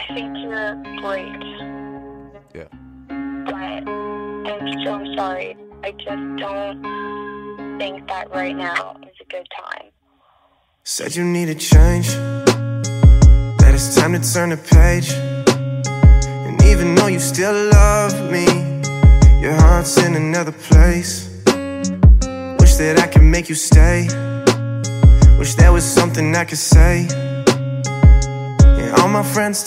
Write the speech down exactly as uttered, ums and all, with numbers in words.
think you're great. Yeah. But I'm so sorry. I just don't think that right now is a good time. Said you need a change, that it's time to turn the page. And even though you still love me, your heart's in another place. Wish that I could make you stay. Wish there was something I could say. Yeah, all my friends